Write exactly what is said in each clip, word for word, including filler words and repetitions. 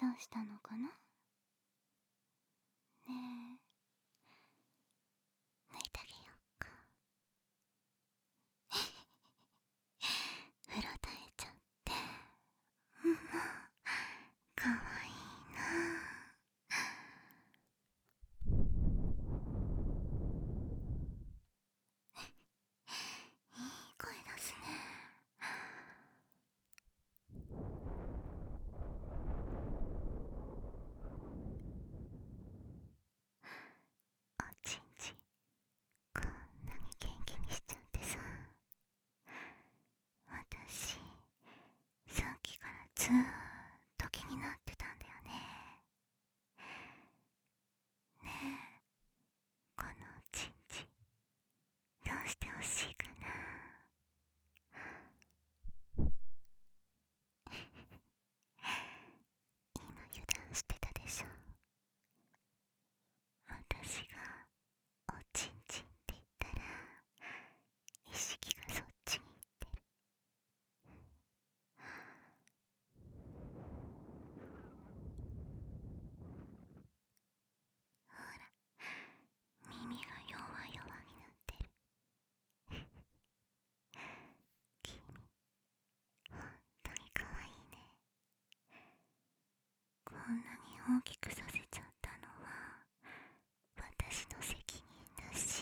どうしたのかな。ねえ、抜いてあげようか。風呂耐えちゃって、うん、かわいいな。いい声出すね。おちんちんこんなに元気にしちゃってさ、私さっきからずーっと気になってたんだよね。ねえ、このおちんちんどうしてほしいかな。今油断してたでしょ。私がおちんちんって言ったら意識がそっちに行ってる。ほら、耳が弱々になってる。君、ほんとにかわいいね。こんなに大きくさせちゃったのは私の責任だし、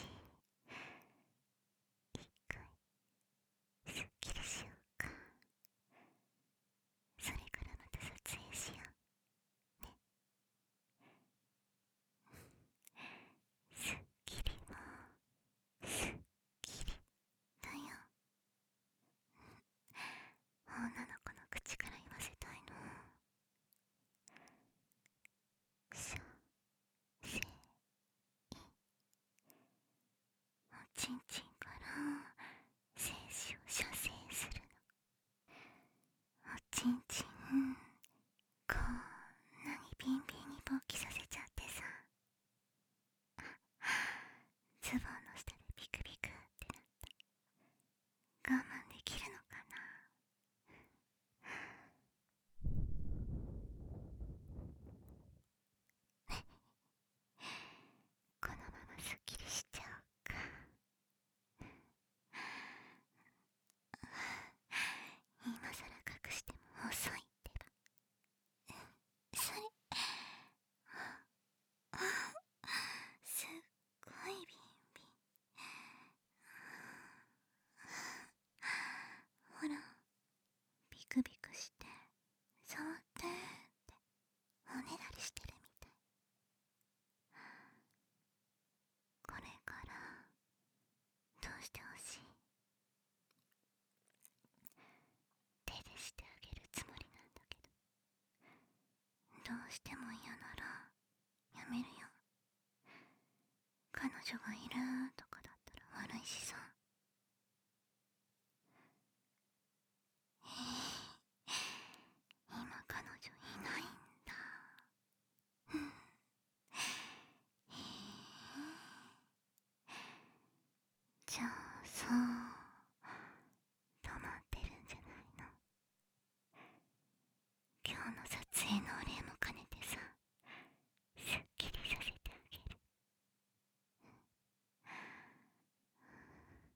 一回すっきりしようか。それからまた撮影しようね。すっきりもすっきりだよ。女の子の口から言わせたいの。くしょせい、おちんちんから精子を射精するの。おちんちんこんなにビンビンに勃起させちゃってさ、ズボンの下でビクビクってなった。我慢できるのかな。このまますっきりしちゃおうか。今さら隠しても遅いってば。それ、すっごいビンビン。ほら、ビクビクして触ってっておねだりしてるみたい。これからどうしてほしい？手でしてあげるつもりなんだけど、どうしても嫌ならやめるよ。彼女がいるとかだったら悪いしさ。えー、今彼女いないんだ。うん。えー、じゃあさ、止まってるんじゃないの？今日の撮影のお礼も兼ねてさ、すっきりさせてあげる。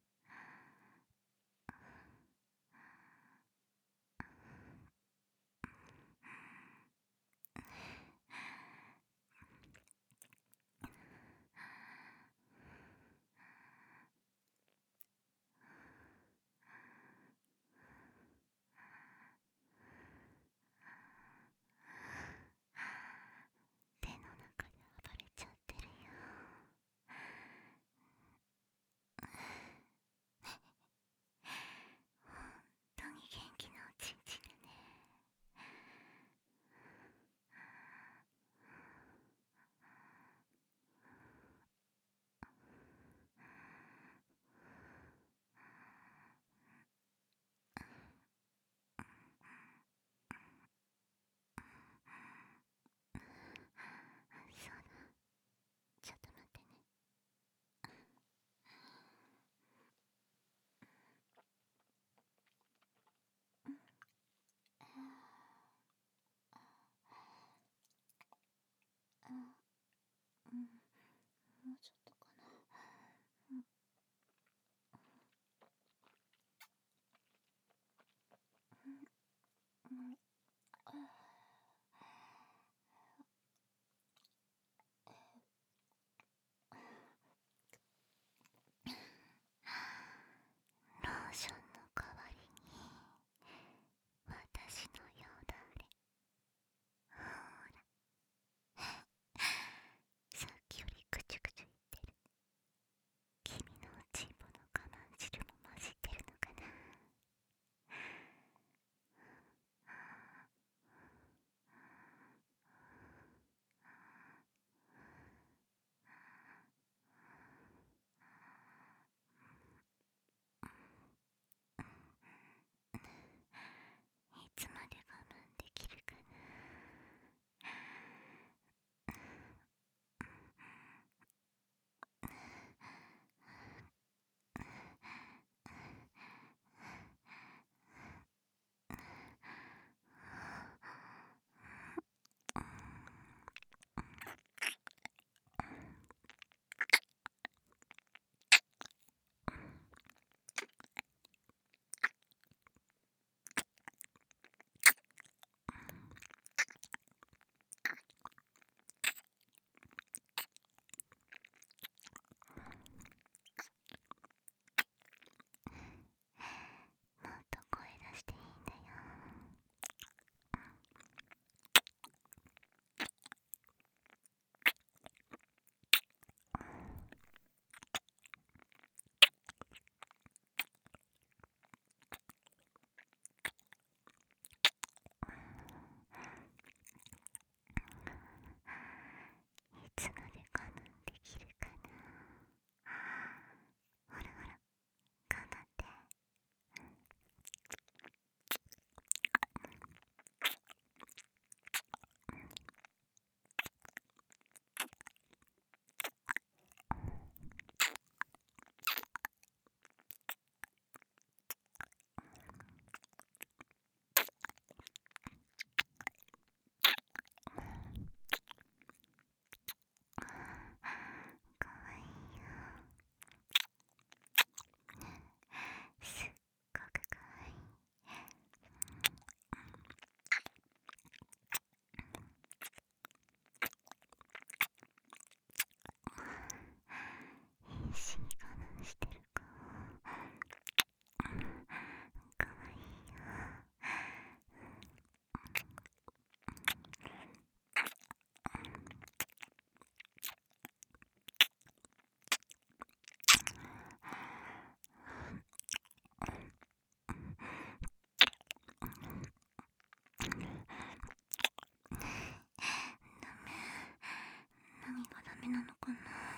メなのかな。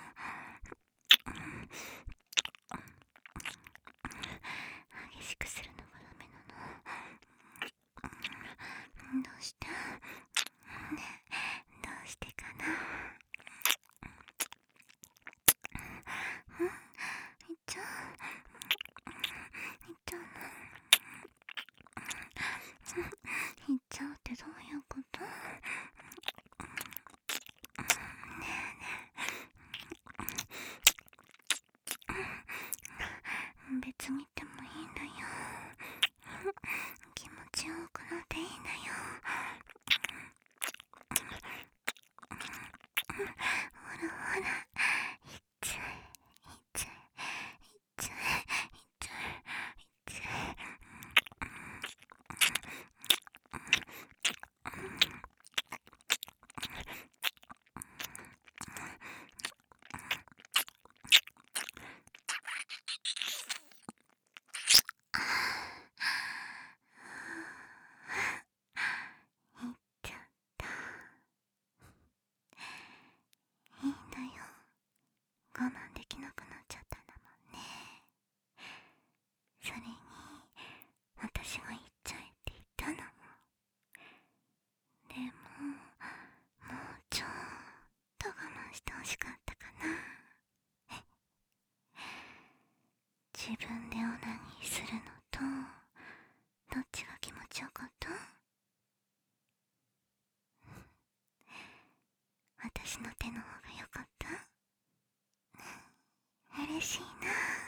激しくするのがダメなの。どうしてね、どうしてかな。うん、いっちゃういっちゃうの。いっちゃうってどういうこと？ねえねえ、別にでもいいんだよ。気持ちよくなっていいんだよ。ほらほら、いっちゃえいっちゃえいっちゃえいっちゃえいっちゃえ。いっちゃった。いいんだよ、我慢できなくなっちゃったんだもんね。それに私が言っちゃえって言ったのも。でももうちょっと我慢してほしかったかな。自分でオナニーするのとどっちが気持ちよかった？私の手の方が良かった？嬉しいな。